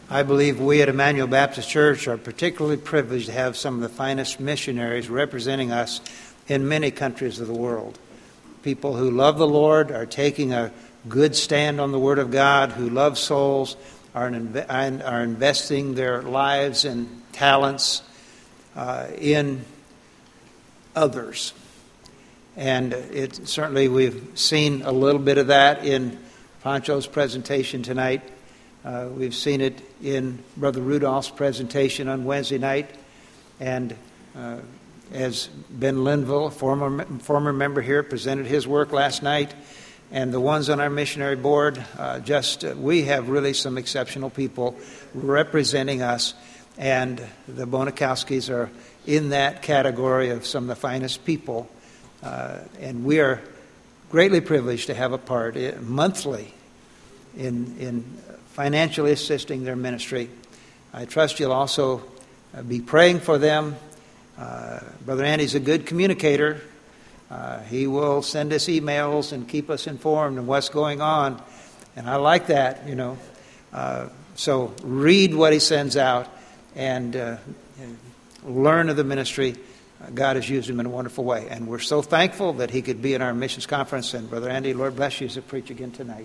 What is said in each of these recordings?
I believe we at Emmanuel Baptist Church are particularly privileged to have some of the finest missionaries representing us in many countries of the world. People who love the Lord, are taking a good stand on the Word of God, who love souls, are investing their lives and talents in others. And certainly we've seen a little bit of that in Pancho's presentation tonight. We've seen it in Brother Rudolph's presentation on Wednesday night. And as Ben Linville, former member here, presented his work last night. And the ones on our missionary board, we have really some exceptional people representing us. And the Bonikowskis are in that category of some of the finest people. And we are greatly privileged to have a part monthly in financially assisting their ministry. I trust you'll also be praying for them. Brother Andy's a good communicator. He will send us emails and keep us informed of what's going on. And I like that, So read what he sends out and learn of the ministry. God has used him in a wonderful way. And we're so thankful that he could be in our missions conference. And Brother Andy, Lord bless you as you preach again tonight.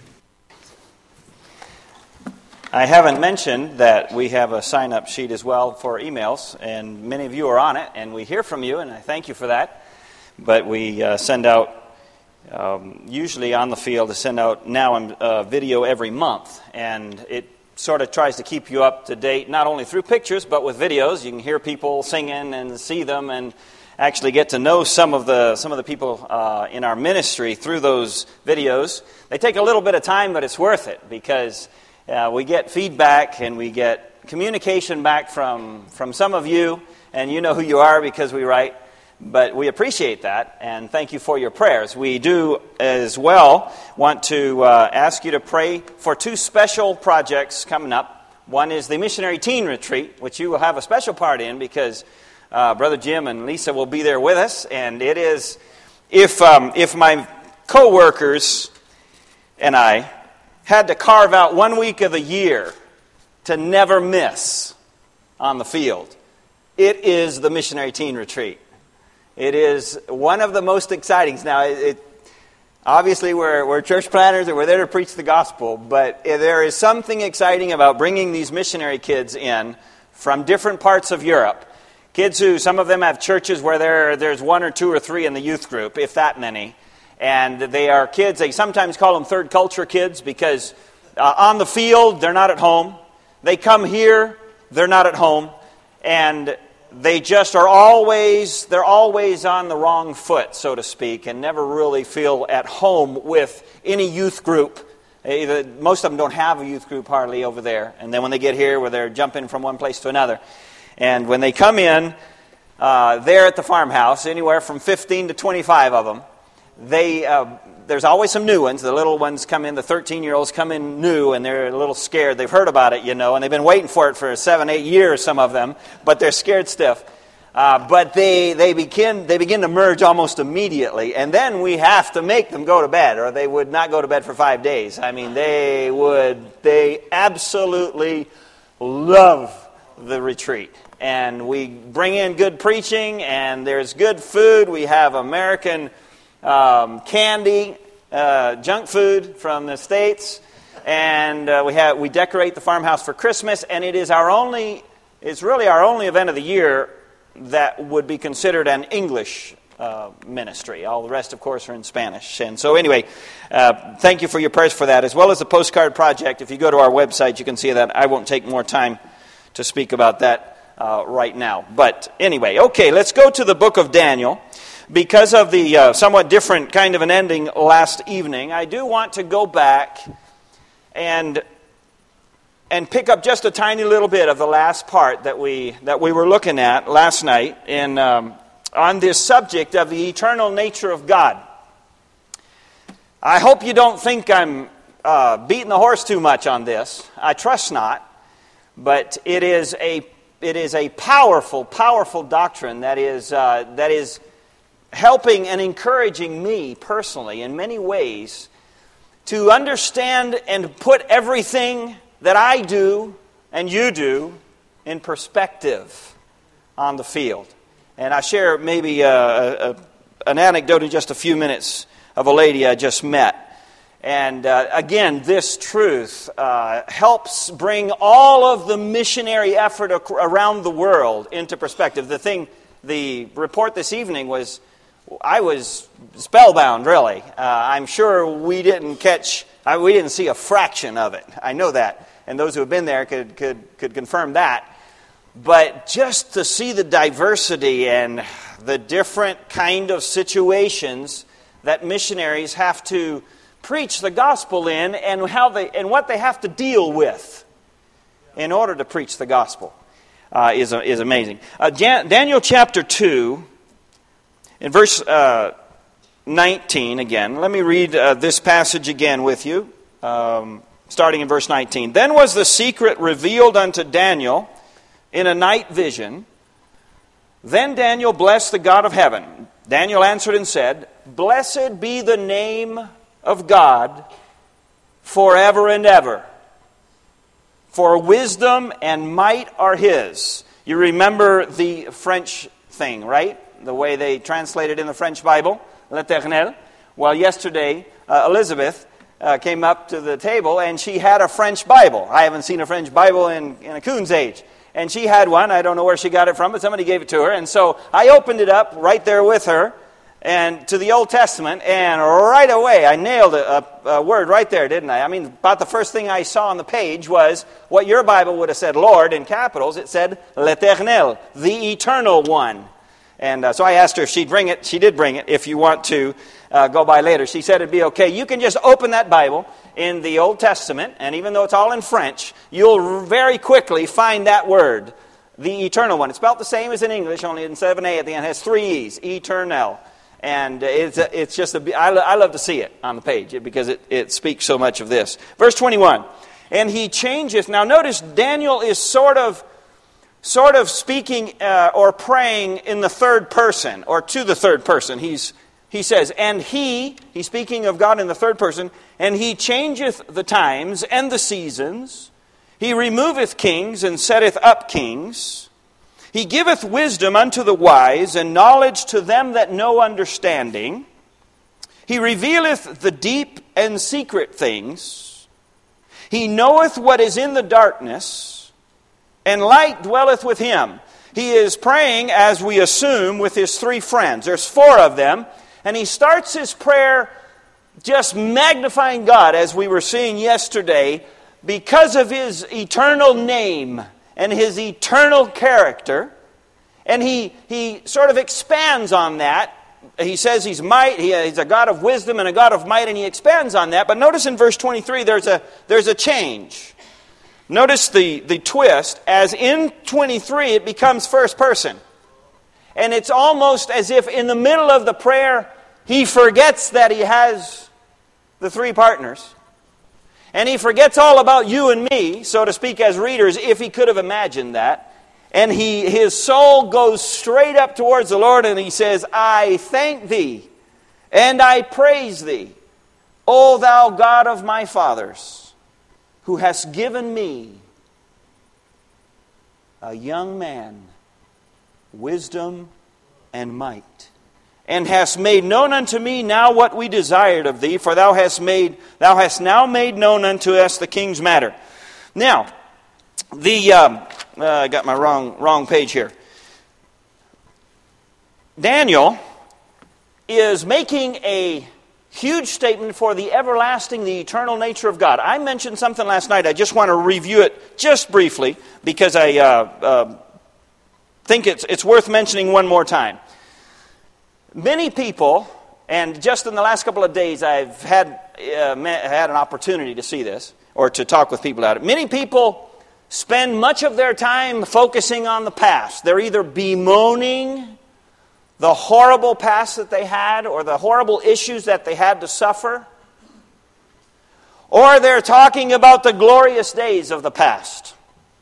I haven't mentioned that we have a sign-up sheet as well for emails, and many of you are on it, and we hear from you, and I thank you for that. But we send out, usually on the field, to send out now a video every month, and it sort of tries to keep you up to date, not only through pictures, but with videos. You can hear people singing and see them, and actually get to know some of the people in our ministry through those videos. They take a little bit of time, but it's worth it, because we get feedback and we get communication back from some of you, and you know who you are because we write. But we appreciate that, and thank you for your prayers. We do as well want to ask you to pray for two special projects coming up. One is the Missionary Teen Retreat, which you will have a special part in because Brother Jim and Lisa will be there with us. And it is, if my co-workers and I had to carve out 1 week of the year to never miss on the field, it is the Missionary Teen Retreat. It is one of the most exciting. Now, obviously we're church planners and we're there to preach the gospel, but there is something exciting about bringing these missionary kids in from different parts of Europe. Kids who, some of them have churches where there's one or two or three in the youth group, if that many. And they are kids, they sometimes call them third culture kids because on the field, they're not at home. They come here, they're not at home. And they just are always on the wrong foot, so to speak, and never really feel at home with any youth group. Most of them don't have a youth group hardly over there. And then when they get here, where they're jumping from one place to another. And when they come in, there at the farmhouse, anywhere from 15 to 25 of them, there's always some new ones. The little ones come in, the 13-year-olds come in new, and they're a little scared. They've heard about it, and they've been waiting for it for 7, 8 years, some of them, but they're scared stiff. But they begin to merge almost immediately, and then we have to make them go to bed, or they would not go to bed for 5 days. I mean, they absolutely love the retreat. And we bring in good preaching, and there's good food. We have American candy, junk food from the States, and we decorate the farmhouse for Christmas, and it's really our only event of the year that would be considered an English ministry. All the rest, of course, are in Spanish. And so anyway, thank you for your prayers for that, as well as the postcard project. If you go to our website, you can see that. I won't take more time to speak about that right now. But anyway, okay, let's go to the book of Daniel. Because of the somewhat different kind of an ending last evening, I do want to go back and pick up just a tiny little bit of the last part that we were looking at last night on this subject of the eternal nature of God. I hope you don't think I'm beating the horse too much on this. I trust not, but it is a powerful, powerful doctrine that is helping and encouraging me personally in many ways to understand and put everything that I do and you do in perspective on the field. And I share maybe an anecdote in just a few minutes of a lady I just met. And again, this truth helps bring all of the missionary effort around the world into perspective. The report this evening was, I was spellbound, really. I'm sure we didn't see a fraction of it. I know that. And those who have been there could confirm that. But just to see the diversity and the different kind of situations that missionaries have to preach the gospel in, and what they have to deal with in order to preach the gospel is amazing. Daniel chapter 2, in verse 19 again. Let me read this passage again with you, starting in verse 19. Then was the secret revealed unto Daniel in a night vision. Then Daniel blessed the God of heaven. Daniel answered and said, Blessed be the name of God forever and ever. For wisdom and might are His. You remember the French thing, right? The way they translate it in the French Bible, l'Éternel. Well, yesterday, Elizabeth came up to the table and she had a French Bible. I haven't seen a French Bible in a coon's age. And she had one. I don't know where she got it from, but somebody gave it to her. And so I opened it up right there with her, and to the Old Testament, and right away I nailed a word right there, didn't I? I mean, about the first thing I saw on the page was what your Bible would have said, Lord, in capitals. It said, L'Éternel, the Eternal One. And so I asked her if she'd bring it. She did bring it. If you want to go by later, she said it'd be okay. You can just open that Bible in the Old Testament, and even though it's all in French, you'll very quickly find that word, the Eternal One. It's spelled the same as in English, only instead of an A at the end, it has 3 E's, Eternal. And it's just I love to see it on the page because it speaks so much of this. Verse 21, and he changes. Now notice Daniel is sort of speaking or praying in the third person, or to the third person. He says, and he's speaking of God in the third person, and he changeth the times and the seasons. He removeth kings and setteth up kings. He giveth wisdom unto the wise, and knowledge to them that know understanding. He revealeth the deep and secret things. He knoweth what is in the darkness, and light dwelleth with him. He is praying, as we assume, with his 3 friends. There's 4 of them, and he starts his prayer just magnifying God, as we were seeing yesterday, because of His eternal name and His eternal character. And he sort of expands on that. He says He's might, He's a God of wisdom and a God of might, and He expands on that. But notice in verse 23 there's a change. Notice the twist, as in 23 it becomes first person. And it's almost as if in the middle of the prayer he forgets that he has the 3 partners. And he forgets all about you and me, so to speak, as readers, if he could have imagined that. And his soul goes straight up towards the Lord, and he says, I thank Thee, and I praise Thee, O Thou God of my fathers, who hast given me, a young man, wisdom and might, and hast made known unto me now what we desired of Thee, for Thou hast now made known unto us the king's matter. Now, I got my wrong page here. Daniel is making a huge statement for the everlasting, the eternal nature of God. I mentioned something last night. I just want to review it just briefly because I think it's worth mentioning one more time. Many people, and just in the last couple of days I've had an opportunity to see this, or to talk with people about it. Many people spend much of their time focusing on the past. They're either bemoaning the horrible past that they had, or the horrible issues that they had to suffer, or they're talking about the glorious days of the past.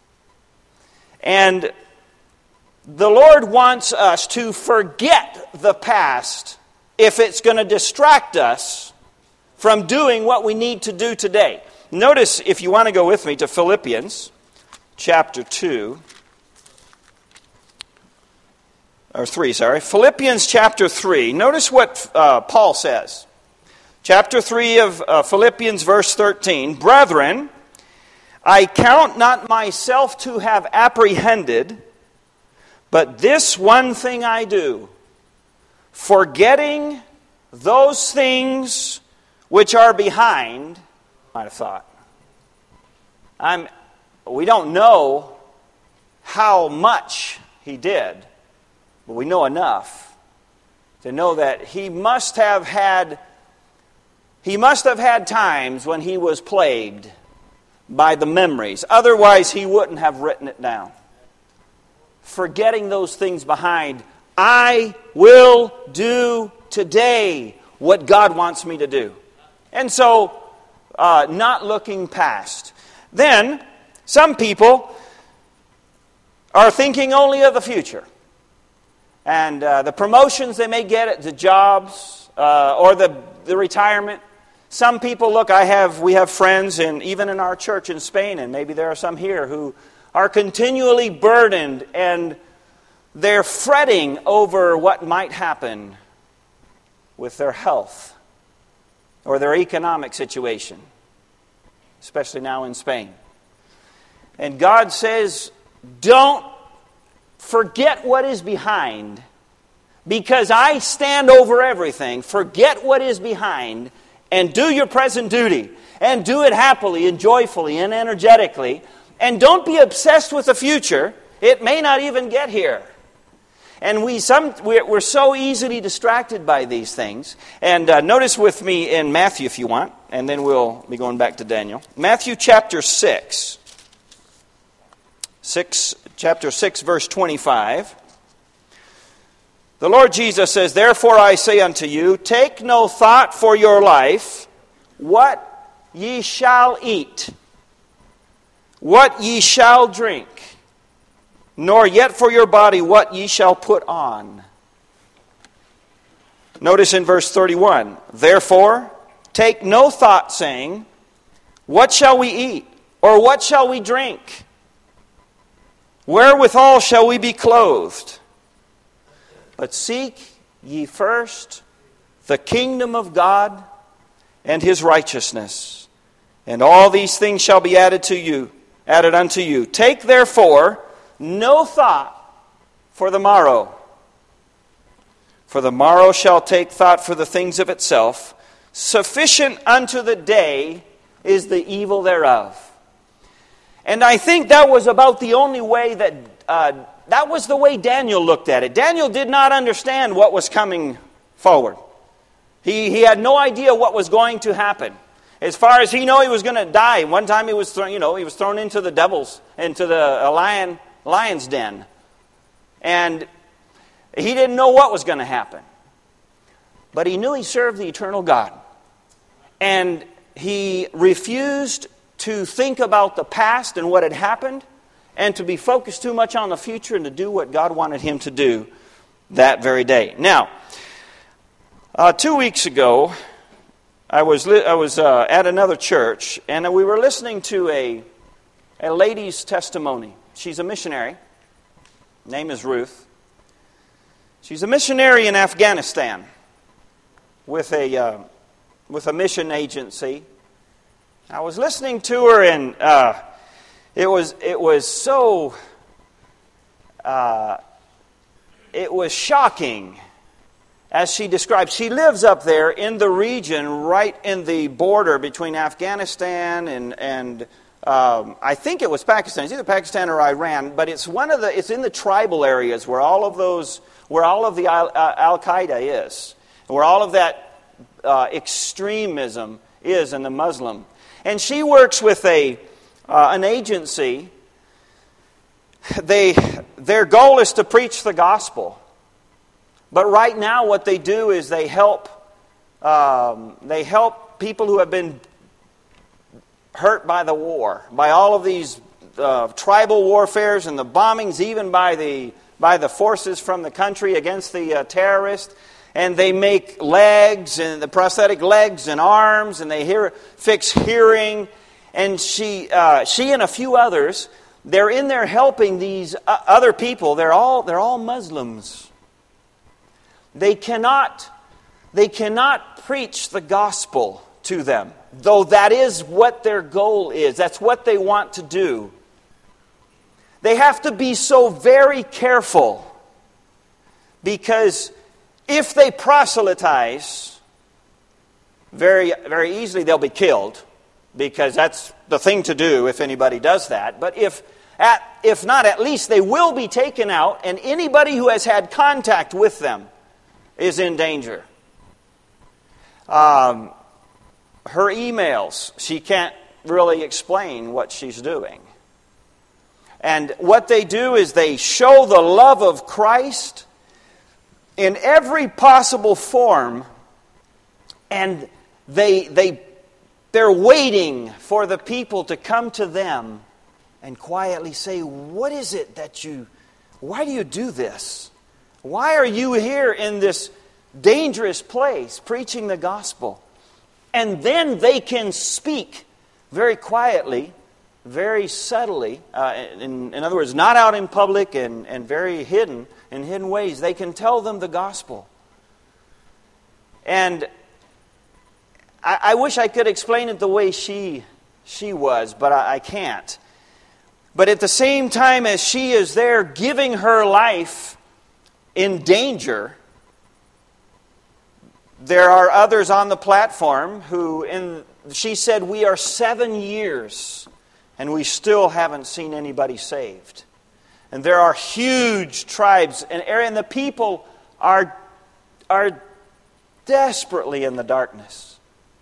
And the Lord wants us to forget the past if it's going to distract us from doing what we need to do today. Notice, if you want to go with me, to Philippians chapter 2, or 3, sorry. Philippians chapter 3. Notice what Paul says. Chapter 3 of Philippians, verse 13. Brethren, I count not myself to have apprehended, but this one thing I do, forgetting those things which are behind, might have thought. We don't know how much he did, but we know enough to know that he must have had times when he was plagued by the memories. Otherwise, he wouldn't have written it down. Forgetting those things behind, I will do today what God wants me to do. And so, not looking past. Then, some people are thinking only of the future. And the promotions they may get at the jobs or the retirement. Some people, we have friends, and even in our church in Spain, and maybe there are some here, who are continually burdened and they're fretting over what might happen with their health or their economic situation, especially now in Spain. And God says, don't forget what is behind, because I stand over everything. Forget what is behind and do your present duty, and do it happily and joyfully and energetically. And don't be obsessed with the future. It may not even get here. And we're so easily distracted by these things. And notice with me in Matthew, if you want, and then we'll be going back to Daniel. Matthew chapter 6. Chapter 6, verse 25. The Lord Jesus says, Therefore I say unto you, take no thought for your life, what ye shall eat, what ye shall drink, nor yet for your body what ye shall put on. Notice in verse 31, Therefore take no thought, saying, What shall we eat, or what shall we drink? Wherewithal shall we be clothed? But seek ye first the kingdom of God and His righteousness, and all these things shall be added unto you. Take therefore no thought for the morrow, for the morrow shall take thought for the things of itself. Sufficient unto the day is the evil thereof. And I think that was about the only way that was the way Daniel looked at it. Daniel did not understand what was coming forward. He had no idea what was going to happen. As far as he knew, he was going to die. One time he was thrown into the lion's den. And he didn't know what was going to happen. But he knew he served the eternal God. And he refused to think about the past and what had happened, and to be focused too much on the future, and to do what God wanted him to do that very day. Now, 2 weeks ago, I was at another church, and we were listening to a lady's testimony. She's a missionary. Name is Ruth. She's a missionary in Afghanistan with a mission agency. I was listening to her, and it was shocking as she described. She lives up there in the region, right in the border between Afghanistan and I think it was Pakistan. It's either Pakistan or Iran, but it's in the tribal areas where all of the Al Qaeda is, where all of that extremism is in the Muslim. And she works with an agency. Their goal is to preach the gospel. But right now what they do is they help people who have been hurt by the war, by all of these tribal warfares and the bombings, even by the forces from the country against the terrorists. And they make legs, and the prosthetic legs and arms, and they fix hearing. And she and a few others, they're in there helping these other people. They're all Muslims. They cannot preach the gospel to them, though that is what their goal is. That's what they want to do. They have to be so very careful, because if they proselytize, very, very easily they'll be killed, because that's the thing to do if anybody does that. But if not, at least they will be taken out, and anybody who has had contact with them is in danger. Her emails, she can't really explain what she's doing. And what they do is they show the love of Christ in every possible form, and they're waiting for the people to come to them and quietly say, what is it why do you do this? Why are you here in this dangerous place preaching the gospel? And then they can speak very quietly, very subtly, in other words, not out in public and very hidden, in hidden ways. They can tell them the gospel. And I wish I could explain it the way she was, but I can't. But at the same time as she is there giving her life in danger, there are others on the platform who, she said, we are 7 years and we still haven't seen anybody saved. And there are huge tribes, and the people are desperately in the darkness.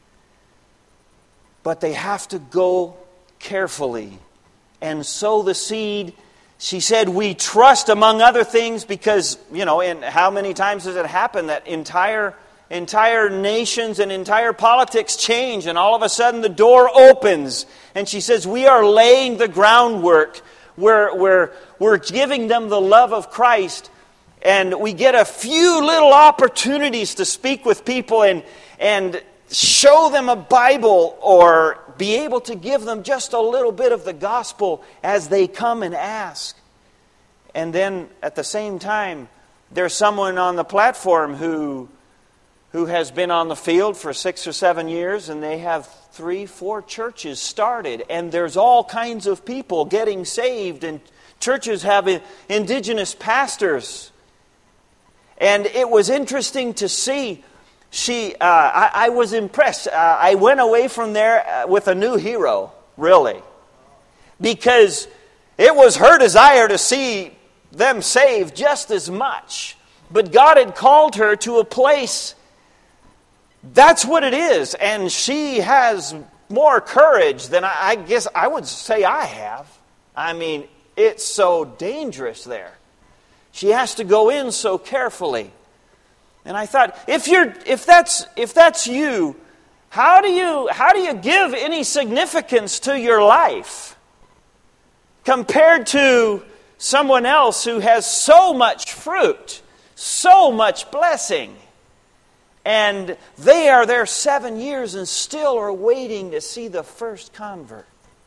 But they have to go carefully and sow the seed. She said, we trust, among other things, because, and how many times does it happen that entire nations and entire politics change, and all of a sudden the door opens, and she says, we are laying the groundwork. We're giving them the love of Christ, and we get a few little opportunities to speak with people and show them a Bible, or be able to give them just a little bit of the gospel as they come and ask. And then at the same time, there's someone on the platform who has been on the field for 6 or 7 years, and they have 3-4 churches started, and there's all kinds of people getting saved, and churches have indigenous pastors. And it was interesting to see. I was impressed. I went away from there with a new hero, really, because it was her desire to see them saved just as much. But God had called her to a place. That's what it is. And she has more courage than I guess I would say I have. I mean, it's so dangerous there. She has to go in so carefully. And I thought, if that's you, how do you give any significance to your life compared to someone else who has so much fruit, so much blessing? And they are there 7 years and still are waiting to see the first convert.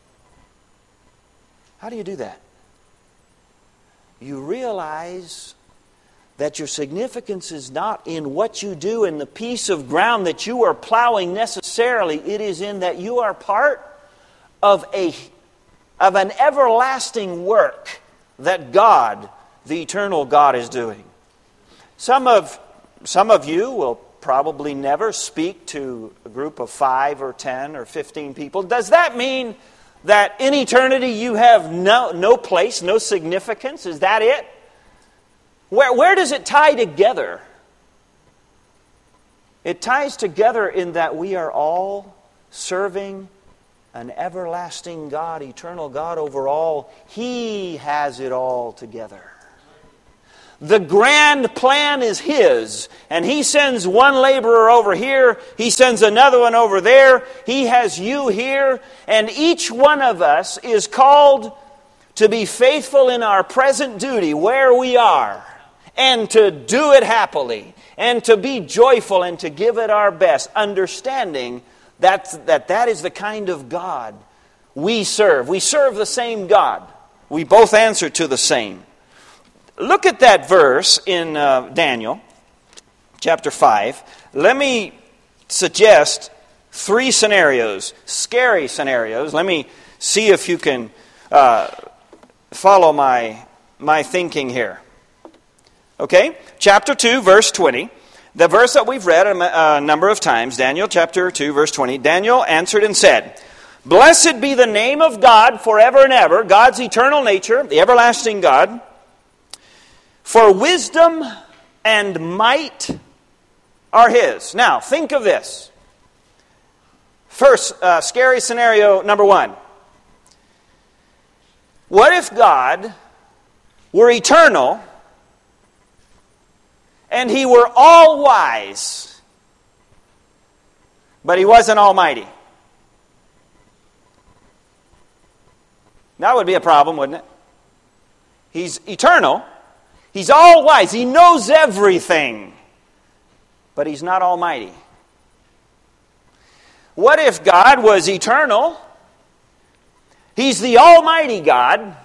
How do you do that? You realize that your significance is not in what you do in the piece of ground that you are plowing necessarily. It is in that you are part of an everlasting work that God, the eternal God, is doing. Some of you will probably never speak to a group of 5 or 10 or 15 people. Does that mean that in eternity you have no place, no significance? Is that it? Where does it tie together? It ties together in that we are all serving an everlasting God, eternal God over all. He has it all together. The grand plan is His, and He sends one laborer over here, He sends another one over there, He has you here, and each one of us is called to be faithful in our present duty where we are, and to do it happily, and to be joyful, and to give it our best, understanding that is the kind of God we serve. We serve the same God. We both answer to the same. Look at that verse in Daniel, chapter 5. Let me suggest 3 scenarios, scary scenarios. Let me see if you can follow my thinking here. Okay, chapter 2, verse 20. The verse that we've read a number of times, Daniel chapter 2, verse 20. Daniel answered and said, "Blessed be the name of God forever and ever, God's eternal nature, the everlasting God. For wisdom and might are His." Now, think of this. First, scary scenario number 1. What if God were eternal and He were all-wise, but He wasn't almighty? That would be a problem, wouldn't it? He's eternal. He's all-wise. He knows everything. But He's not almighty. What if God was eternal? He's the almighty God.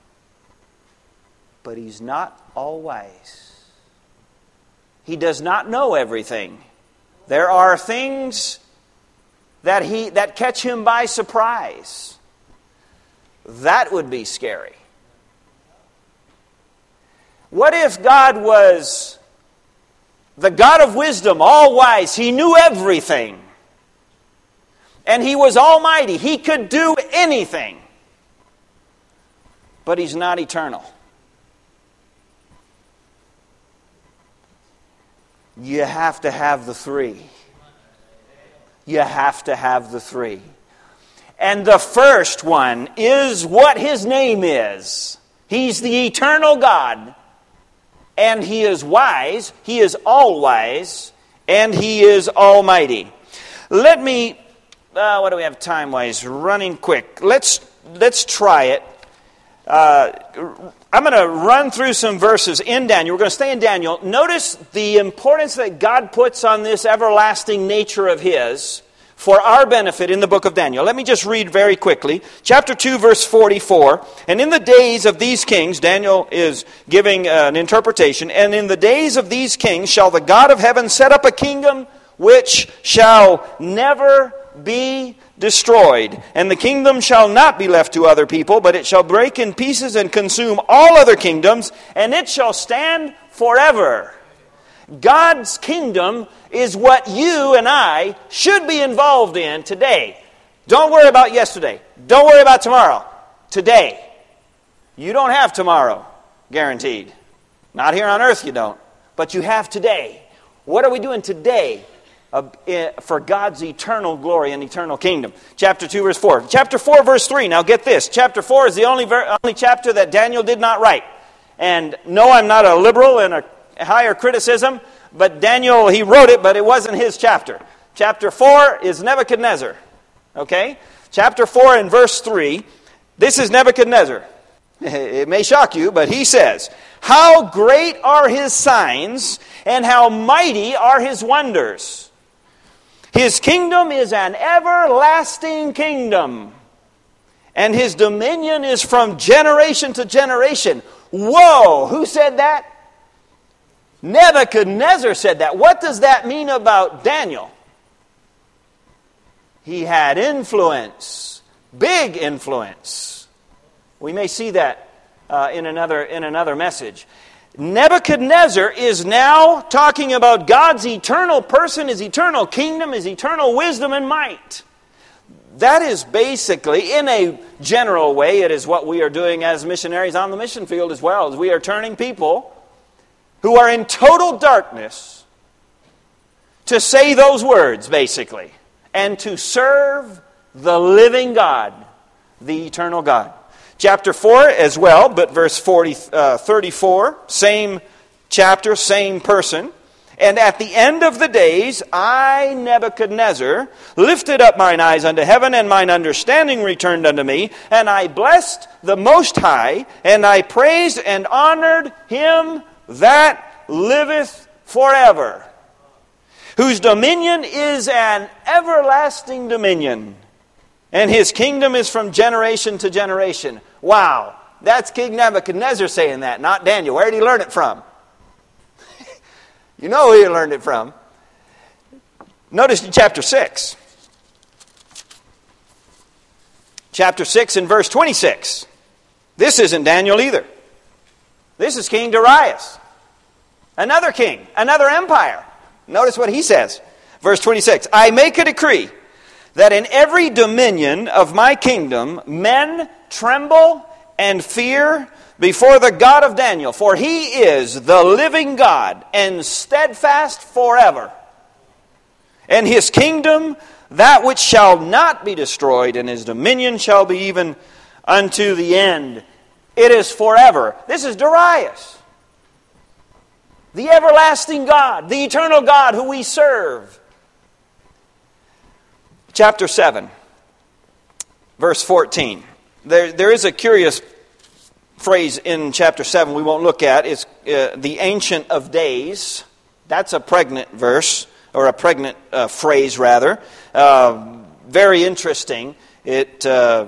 But He's not all-wise. He does not know everything. There are things that catch Him by surprise. That would be scary. What if God was the God of wisdom, all-wise? He knew everything. And He was almighty. He could do anything. But He's not eternal. You have to have the 3. You have to have the 3. And the first one is what His name is. He's the eternal God. And He is wise. He is all-wise. And He is almighty. Let me, what do we have time-wise? Running quick. Let's try it. I'm going to run through some verses in Daniel. We're going to stay in Daniel. Notice the importance that God puts on this everlasting nature of His for our benefit in the book of Daniel. Let me just read very quickly. Chapter 2, verse 44. "And in the days of these kings," Daniel is giving an interpretation, "and in the days of these kings shall the God of heaven set up a kingdom which shall never be destroyed. And the kingdom shall not be left to other people, but it shall break in pieces and consume all other kingdoms, and it shall stand forever." God's kingdom is what you and I should be involved in today. Don't worry about yesterday. Don't worry about tomorrow. Today. You don't have tomorrow, guaranteed. Not here on earth you don't. But you have today. What are we doing today for God's eternal glory and eternal kingdom? Chapter 2, verse 4. Chapter 4, verse 3. Now get this. Chapter 4 is the only chapter that Daniel did not write. And no, I'm not a liberal in a higher criticism, but Daniel, he wrote it, but it wasn't his chapter. Chapter 4 is Nebuchadnezzar. Okay? Chapter 4 and verse 3. This is Nebuchadnezzar. It may shock you, but he says, "How great are His signs, and how mighty are His wonders. His kingdom is an everlasting kingdom, and His dominion is from generation to generation." Whoa! Who said that? Nebuchadnezzar said that. What does that mean about Daniel? He had influence. Big influence. We may see that in another message. Nebuchadnezzar is now talking about God's eternal person, His eternal kingdom, His eternal wisdom and might. That is basically, in a general way, it is what we are doing as missionaries on the mission field as well. As we are turning people who are in total darkness to say those words, basically, and to serve the living God, the eternal God. Chapter 4 as well, but verse 34, same chapter, same person. "And at the end of the days, I, Nebuchadnezzar, lifted up mine eyes unto heaven, and mine understanding returned unto me. And I blessed the Most High, and I praised and honored Him that liveth forever, whose dominion is an everlasting dominion, and His kingdom is from generation to generation." Wow. That's King Nebuchadnezzar saying that, not Daniel. Where did he learn it from? You know who he learned it from. Notice in chapter 6. Chapter 6 and verse 26. This isn't Daniel either. This is King Darius. Another king, another empire. Notice what he says. Verse 26. I make a decree that in every dominion of my kingdom men tremble and fear before the God of Daniel, for he is the living God and steadfast forever. And his kingdom, that which shall not be destroyed, and his dominion shall be even unto the end. It is forever. This is Darius. The everlasting God, the eternal God who we serve. Chapter 7, verse 14. There is a curious phrase in chapter 7 we won't look at. It's the Ancient of Days. That's a pregnant verse, or a pregnant phrase rather. Very interesting. It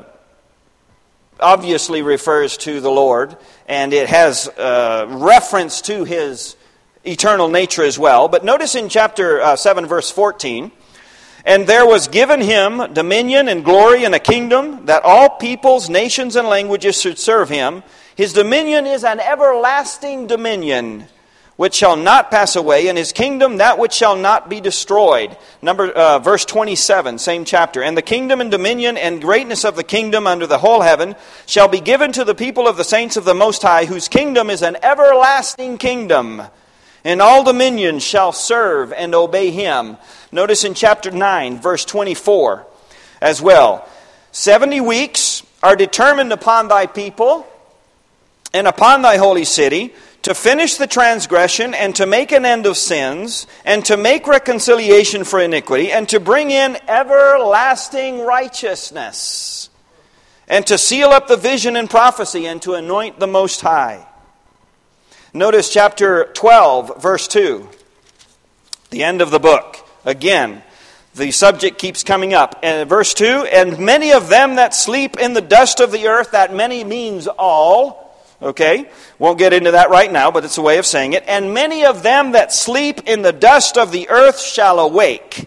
obviously refers to the Lord, and it has reference to His eternal nature as well. But notice in chapter 7, verse 14, and there was given him dominion and glory and a kingdom, that all peoples, nations, and languages should serve him. His dominion is an everlasting dominion, which shall not pass away, and his kingdom that which shall not be destroyed. Verse 27, same chapter. And the kingdom and dominion and greatness of the kingdom under the whole heaven shall be given to the people of the saints of the Most High, whose kingdom is an everlasting kingdom. And all dominions shall serve and obey him. Notice in chapter 9, verse 24 as well. 70 weeks are determined upon thy people and upon thy holy city, to finish the transgression, and to make an end of sins, and to make reconciliation for iniquity, and to bring in everlasting righteousness, and to seal up the vision and prophecy, and to anoint the Most High. Notice chapter 12, verse 2. The end of the book. Again, the subject keeps coming up. And verse 2, and many of them that sleep in the dust of the earth, that many means all. Okay, won't get into that right now, but it's a way of saying it. And many of them that sleep in the dust of the earth shall awake,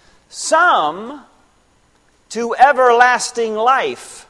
some to everlasting life,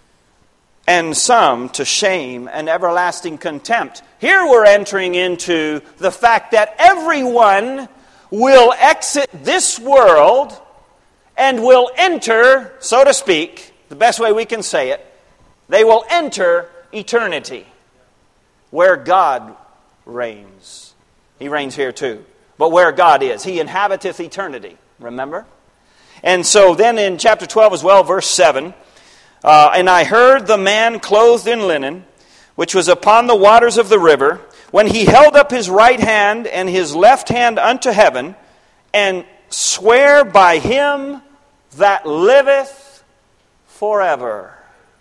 and some to shame and everlasting contempt. Here we're entering into the fact that everyone will exit this world and will enter, so to speak, the best way we can say it, they will enter eternity, where God reigns. He reigns here too. But where God is, He inhabiteth eternity. Remember? And so then in chapter 12 as well, verse 7, and I heard the man clothed in linen, which was upon the waters of the river, when he held up his right hand and his left hand unto heaven, and swear by him that liveth forever.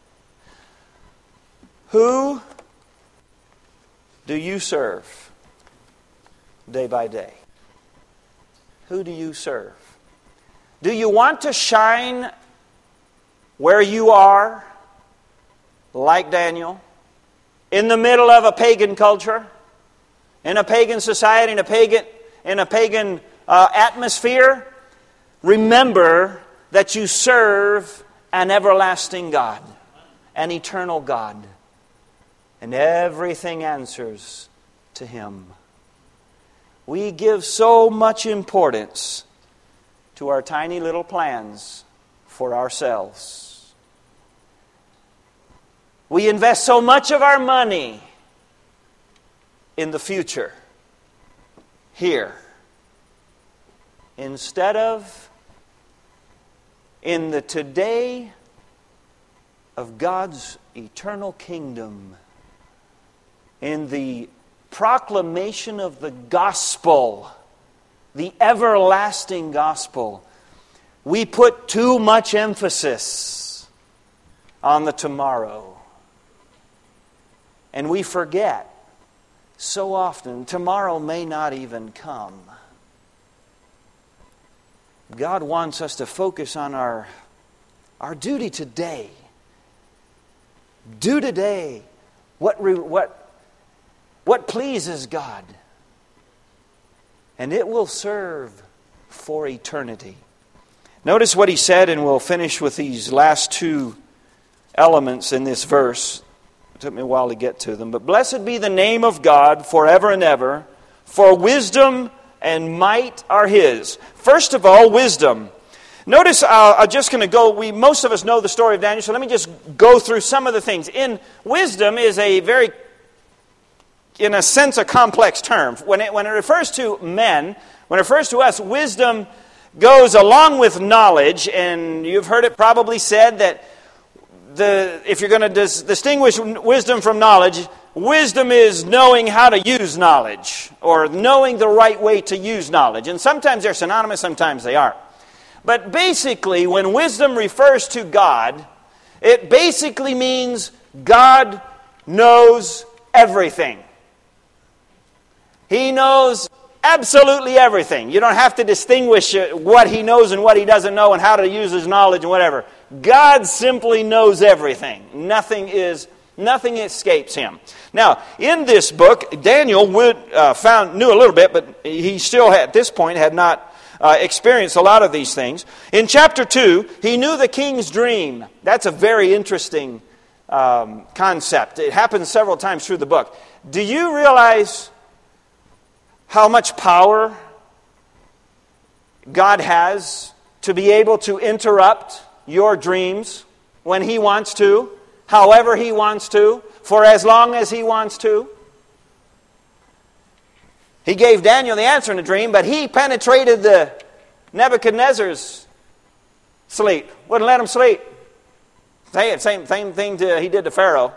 Who do you serve day by day? Who do you serve? Do you want to shine where you are, like Daniel, in the middle of a pagan culture, in a pagan society, in a pagan atmosphere? Remember that you serve an everlasting God, an eternal God. And everything answers to Him. We give so much importance to our tiny little plans for ourselves. We invest so much of our money in the future, here, instead of in the today of God's eternal kingdom, in the proclamation of the gospel, the everlasting gospel. We put too much emphasis on the tomorrow. And we forget so often tomorrow may not even come. God wants us to focus on our duty today. Do today What pleases God? And it will serve for eternity. Notice what he said, and we'll finish with these last two elements in this verse. It took me a while to get to them. But blessed be the name of God forever and ever, for wisdom and might are His. First of all, wisdom. Notice, I'm just going to go, most of us know the story of Daniel, so let me just go through some of the things. Wisdom is a very, in a sense, a complex term. When it refers to men, when it refers to us, wisdom goes along with knowledge, and you've heard it probably said that if you're going to distinguish wisdom from knowledge, wisdom is knowing how to use knowledge, or knowing the right way to use knowledge. And sometimes they're synonymous, sometimes they aren't. But basically, when wisdom refers to God, it basically means God knows everything. He knows absolutely everything. You don't have to distinguish what He knows and what He doesn't know and how to use His knowledge and whatever. God simply knows everything. Nothing escapes Him. Now, in this book, Daniel knew a little bit, but he still at this point had not experienced a lot of these things. In chapter 2, he knew the king's dream. That's a very interesting concept. It happens several times through the book. Do you realize how much power God has to be able to interrupt your dreams when He wants to, however He wants to, for as long as He wants to? He gave Daniel the answer in the dream, but he penetrated the Nebuchadnezzar's sleep. Wouldn't let him sleep. Same thing he did to Pharaoh.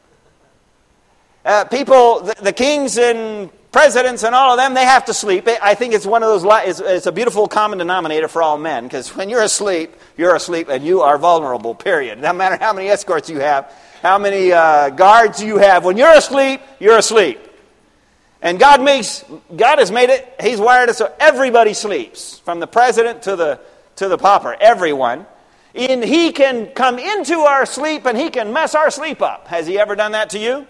People, the kings and presidents and all of them, they have to sleep. I think it's one of those. It's a beautiful common denominator for all men, because when you're asleep, and you are vulnerable. Period. No matter how many escorts you have, how many guards you have, when you're asleep, you're asleep. And God has made it. He's wired it so everybody sleeps, from the president to the pauper, everyone. And He can come into our sleep and He can mess our sleep up. Has He ever done that to you?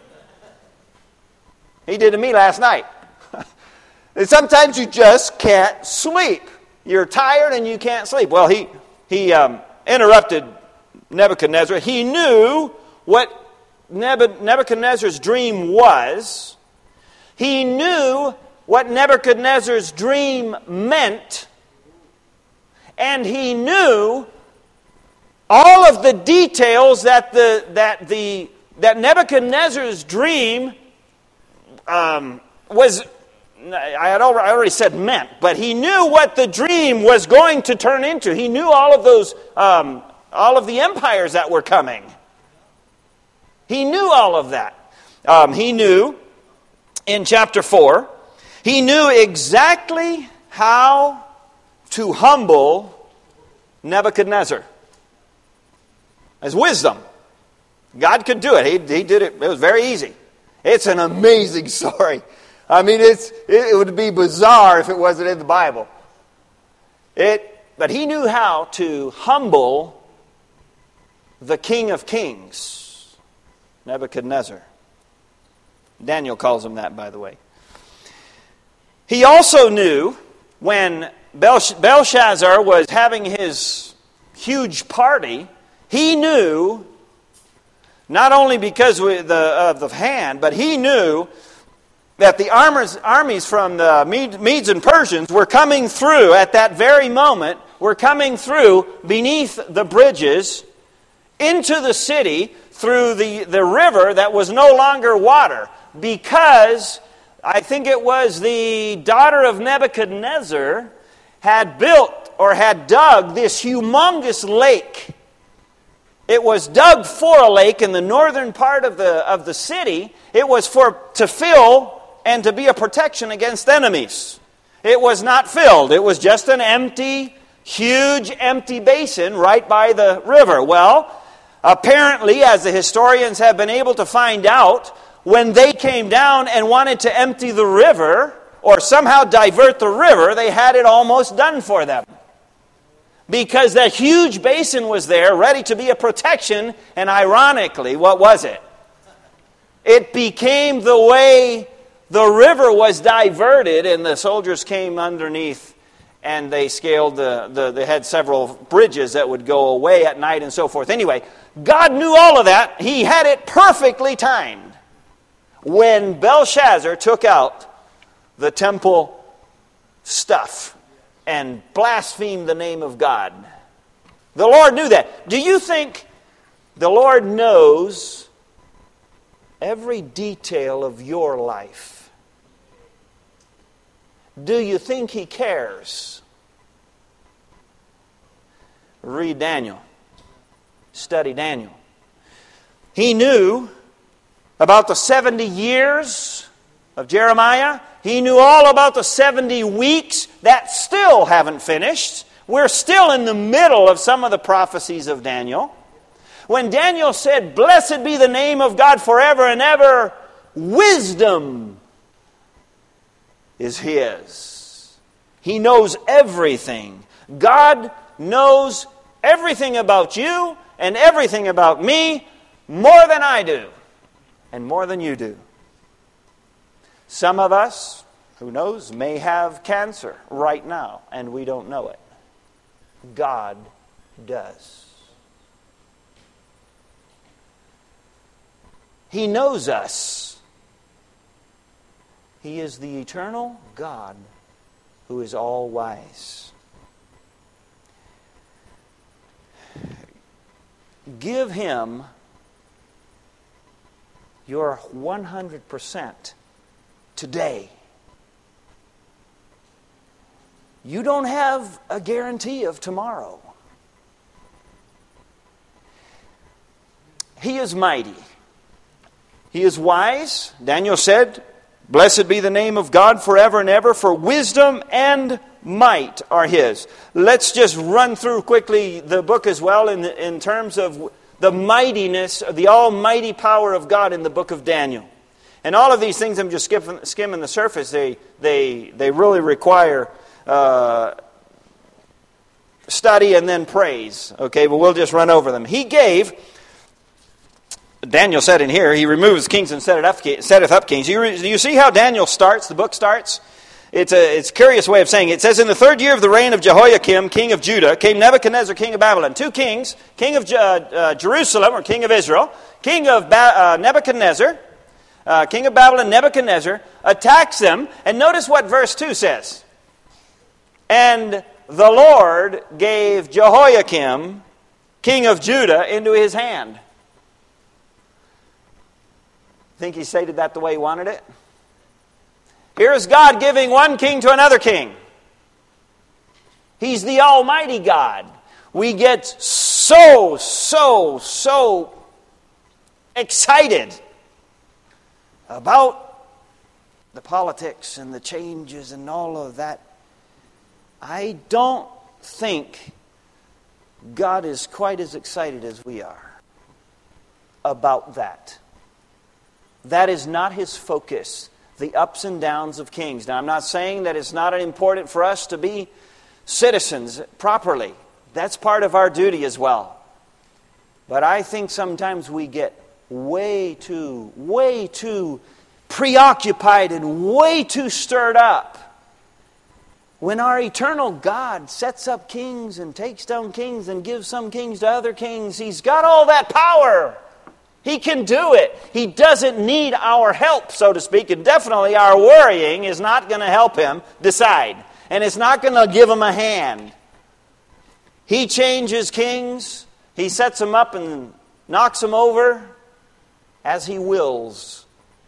He did to me last night. And sometimes you just can't sleep. You're tired and you can't sleep. Well, he interrupted Nebuchadnezzar. He knew what Nebuchadnezzar's dream was. He knew what Nebuchadnezzar's dream meant. And he knew all of the details that Nebuchadnezzar's dream was. I already said meant, but he knew what the dream was going to turn into. He knew all of those, all of the empires that were coming. He knew all of that. He knew in chapter 4, he knew exactly how to humble Nebuchadnezzar. As wisdom. God could do it. He did it. It was very easy. It's an amazing story. I mean, it would be bizarre if it wasn't in the Bible. But he knew how to humble the King of Kings, Nebuchadnezzar. Daniel calls him that, by the way. He also knew when Belshazzar was having his huge party, he knew, not only because of the hand, but he knew that the armies from the Medes and Persians were coming through at that very moment, were coming through beneath the bridges into the city through the river that was no longer water, because I think it was the daughter of Nebuchadnezzar had built or had dug this humongous lake. It was dug for a lake in the northern part of the city. It was to fill and to be a protection against enemies. It was not filled. It was just an empty, huge empty basin right by the river. Well, apparently, as the historians have been able to find out, when they came down and wanted to empty the river or somehow divert the river, they had it almost done for them. Because that huge basin was there, ready to be a protection, and ironically, what was it? It became the way the river was diverted, and the soldiers came underneath, and they scaled they had several bridges that would go away at night and so forth. Anyway, God knew all of that. He had it perfectly timed. When Belshazzar took out the temple stuff and blasphemed the name of God, the Lord knew that. Do you think the Lord knows every detail of your life? Do you think He cares? Read Daniel. Study Daniel. He knew about the 70 years of Jeremiah. He knew all about the 70 weeks that still haven't finished. We're still in the middle of some of the prophecies of Daniel. When Daniel said, "Blessed be the name of God forever and ever," wisdom is His. He knows everything. God knows everything about you and everything about me more than I do and more than you do. Some of us, who knows, may have cancer right now and we don't know it. God does. He knows us. He is the eternal God who is all-wise. Give Him your 100% today. You don't have a guarantee of tomorrow. He is mighty. He is wise. Daniel said, "Blessed be the name of God forever and ever, for wisdom and might are His." Let's just run through quickly the book as well in terms of the mightiness, the almighty power of God in the book of Daniel. And all of these things, I'm just skimming the surface. They really require study and then praise. Okay, but we'll just run over them. Daniel said in here, He removes kings and setteth up kings. Do you see how Daniel starts? The book starts. It's a curious way of saying it. It says, "In the 3rd year of the reign of Jehoiakim, king of Judah, came Nebuchadnezzar, king of Babylon." 2 kings, king of Jerusalem, or king of Israel, king of Nebuchadnezzar, king of Babylon, Nebuchadnezzar, attacks them. And notice what verse 2 says. "And the Lord gave Jehoiakim, king of Judah, into his hand." Think He stated that the way He wanted it? Here's God giving one king to another king. He's the Almighty God. We get so excited about the politics and the changes and all of that. I don't think God is quite as excited as we are about that. That is not His focus, the ups and downs of kings. Now, I'm not saying that it's not important for us to be citizens properly. That's part of our duty as well. But I think sometimes we get way too preoccupied and way too stirred up. When our eternal God sets up kings and takes down kings and gives some kings to other kings, He's got all that power. He can do it. He doesn't need our help, so to speak, and definitely our worrying is not going to help Him decide. And it's not going to give Him a hand. He changes kings. He sets them up and knocks them over as He wills.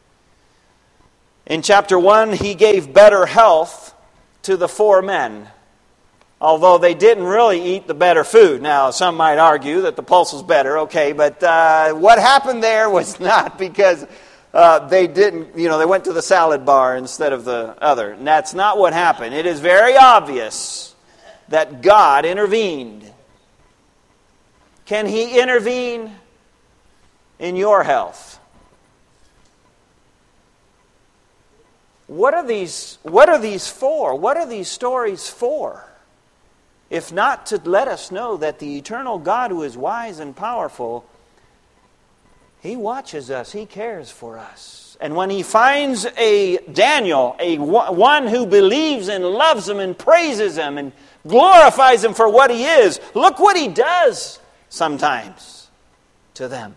In chapter 1, He gave better health to the 4 men, although they didn't really eat the better food. Now, some might argue that the pulse was better, okay, but what happened there was not because they didn't, they went to the salad bar instead of the other. And that's not what happened. It is very obvious that God intervened. Can He intervene in your health? What are these for? What are these stories for? If not to let us know that the eternal God, who is wise and powerful, He watches us. He cares for us. And when He finds a Daniel, one who believes and loves Him and praises Him and glorifies Him for what He is, look what He does sometimes to them.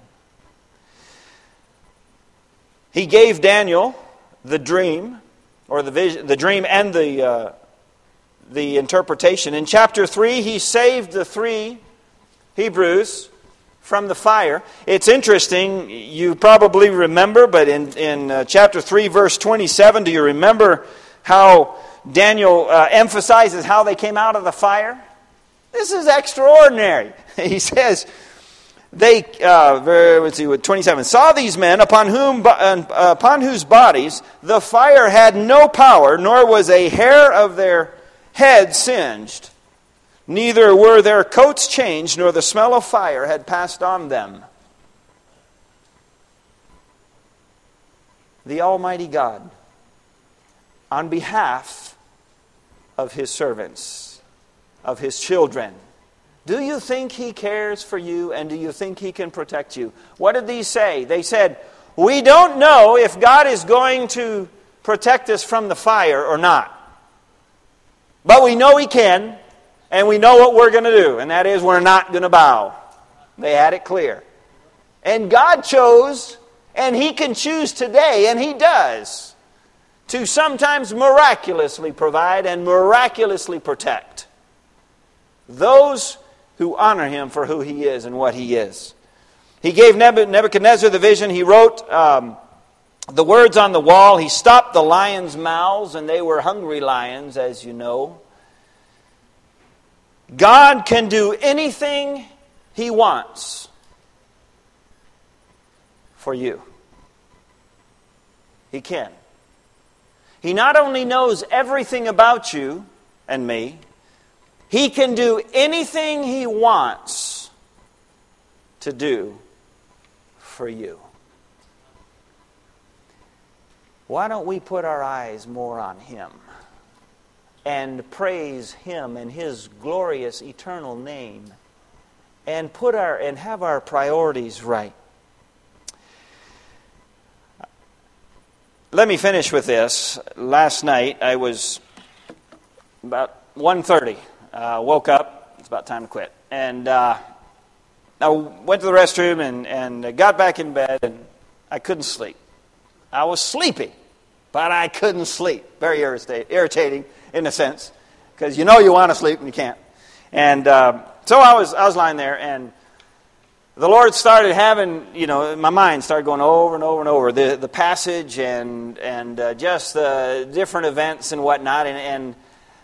He gave Daniel the dream, or the vision, the dream and the interpretation. In chapter 3, He saved the 3 Hebrews from the fire. It's interesting, you probably remember, but in chapter 3, verse 27, do you remember how Daniel emphasizes how they came out of the fire? This is extraordinary. He says, they, 27, saw these men upon whose bodies the fire had no power, nor was a hair of their head singed. Neither were their coats changed, nor the smell of fire had passed on them. The Almighty God, on behalf of His servants, of His children, do you think He cares for you, and do you think He can protect you? What did these say? They said, we don't know if God is going to protect us from the fire or not. But we know He can. And we know what we're going to do, and that is we're not going to bow. They had it clear. And God chose, and He can choose today, and He does, to sometimes miraculously provide and miraculously protect those who honor Him for who He is and what He is. He gave Nebuchadnezzar the vision. He wrote the words on the wall. He stopped the lions' mouths, and they were hungry lions, as you know. God can do anything He wants for you. He can. He not only knows everything about you and me, He can do anything He wants to do for you. Why don't we put our eyes more on Him and praise Him and His glorious eternal name, and have our priorities right? Let me finish with this. Last night I was about 1:30. Woke up. It's about time to quit, and I went to the restroom and got back in bed, and I couldn't sleep. I was sleepy, but I couldn't sleep. Very irritating in a sense, because you know you want to sleep and you can't. And so I was lying there, and the Lord started having, my mind started going over and over and over the passage and just the different events and whatnot. And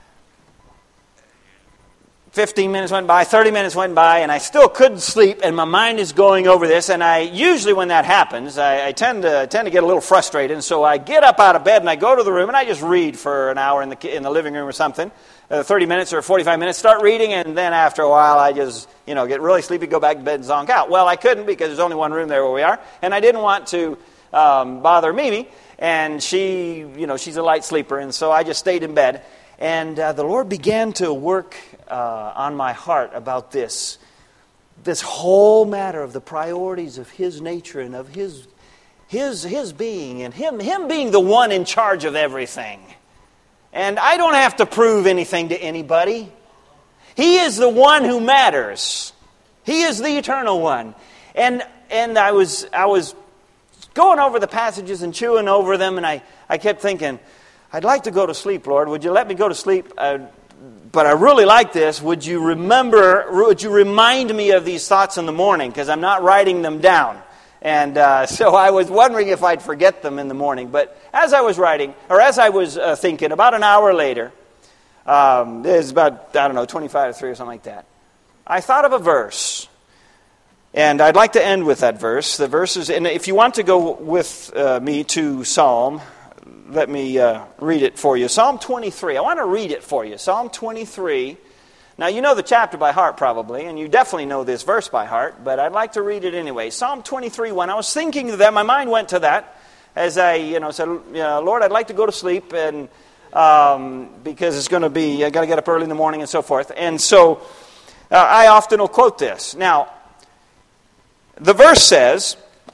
15 minutes went by, 30 minutes went by, and I still couldn't sleep, and my mind is going over this. And I usually, when that happens, I tend to get a little frustrated. And so I get up out of bed and I go to the room and I just read for an hour in the living room or something, 30 minutes or 45 minutes. Start reading, and then after a while I just get really sleepy, go back to bed and zonk out. Well, I couldn't, because there's only one room there where we are, and I didn't want to bother Mimi, and she, she's a light sleeper, and so I just stayed in bed. And the Lord began to work on my heart about this whole matter of the priorities of His nature and of His being, and Him being the one in charge of everything. And I don't have to prove anything to anybody. He is the one who matters. He is the eternal one. And I was going over the passages and chewing over them, and I kept thinking, I'd like to go to sleep, Lord. Would you let me go to sleep? But I really like this. Would you remind me of these thoughts in the morning? Because I'm not writing them down. And so I was wondering if I'd forget them in the morning. But as I was writing, or as I was thinking, about an hour later, it was about, 25 to 3 or something like that, I thought of a verse. And I'd like to end with that verse. The verse is, and if you want to go with me to Psalm, let me read it for you. Psalm 23. I want to read it for you. Psalm 23. Now, you know the chapter by heart probably, and you definitely know this verse by heart, but I'd like to read it anyway. Psalm 23, when I was thinking of that, my mind went to that as I said, Lord, I'd like to go to sleep, and because it's going to be, I got to get up early in the morning and so forth. And so I often will quote this. Now, the verse says,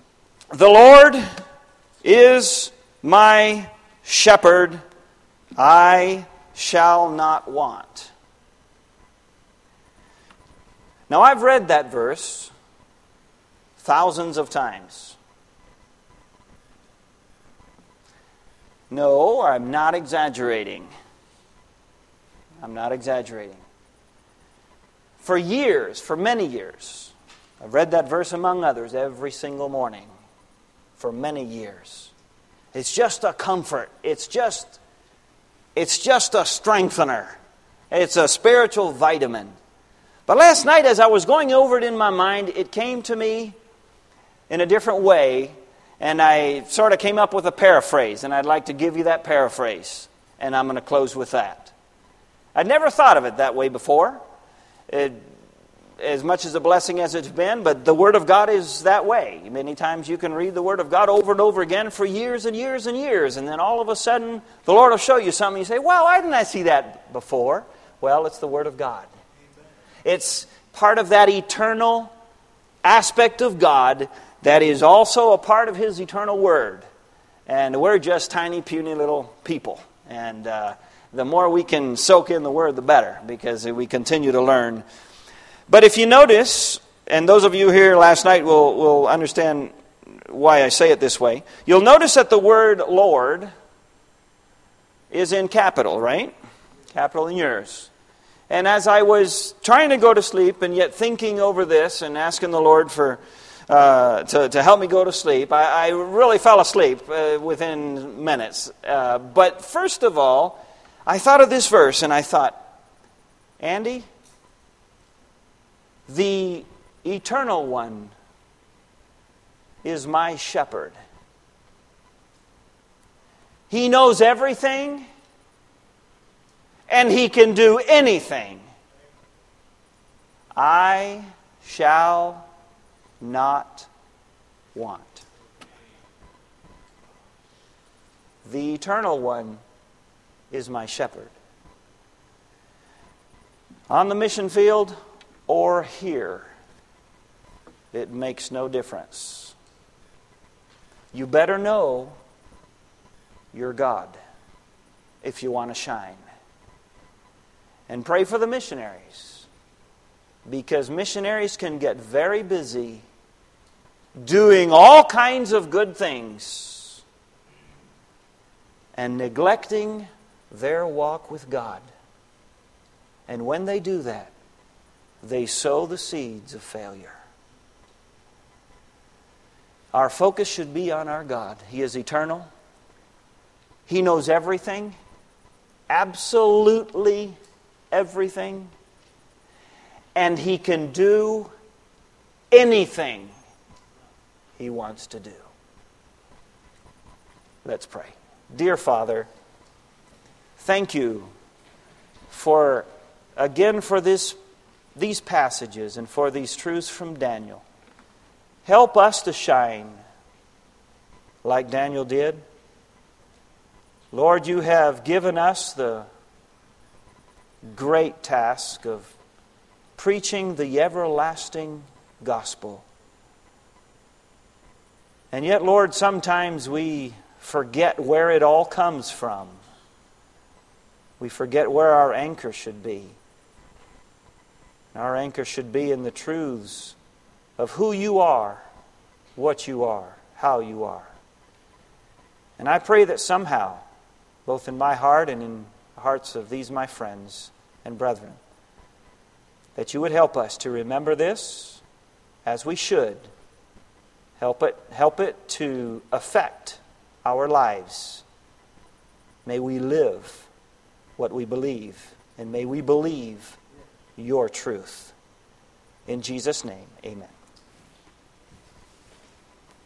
The Lord is my shepherd, I shall not want. Now, I've read that verse thousands of times. No, I'm not exaggerating. I'm not exaggerating. For years, for many years, I've read that verse among others every single morning. For many years. It's just a comfort. It's just a strengthener. It's a spiritual vitamin. But last night, as I was going over it in my mind, it came to me in a different way, and I sort of came up with a paraphrase, and I'd like to give you that paraphrase, and I'm going to close with that. I'd never thought of it that way before, as much as a blessing as it's been, but the Word of God is that way. Many times you can read the Word of God over and over again for years and years and years, and then all of a sudden the Lord will show you something, you say, well, why didn't I see that before? Well, it's the Word of God. It's part of that eternal aspect of God that is also a part of His eternal Word. And we're just tiny, puny little people. And the more we can soak in the Word, the better, because we continue to learn. But if you notice, and those of you here last night will understand why I say it this way, you'll notice that the word Lord is in capital, right? Capital in yours. And as I was trying to go to sleep and yet thinking over this and asking the Lord for to help me go to sleep, I really fell asleep within minutes. But first of all, I thought of this verse and I thought, Andy, the Eternal One is my shepherd. He knows everything, and He can do anything. I shall not want. The Eternal One is my shepherd. On the mission field, or here, it makes no difference. You better know your God if you want to shine. And pray for the missionaries, because missionaries can get very busy doing all kinds of good things and neglecting their walk with God. And when they do that, they sow the seeds of failure. Our focus should be on our God. He is eternal. He knows everything. Absolutely everything. And He can do anything He wants to do. Let's pray. Dear Father, thank You for these passages and for these truths from Daniel. Help us to shine like Daniel did. Lord, You have given us the great task of preaching the everlasting gospel. And yet, Lord, sometimes we forget where it all comes from. We forget where our anchor should be. Our anchor should be in the truths of who You are, what You are, how You are. And I pray that somehow, both in my heart and in the hearts of these my friends and brethren, that You would help us to remember this as we should. Help it to affect our lives. May we live what we believe, and may we believe Your truth. In Jesus' name, amen.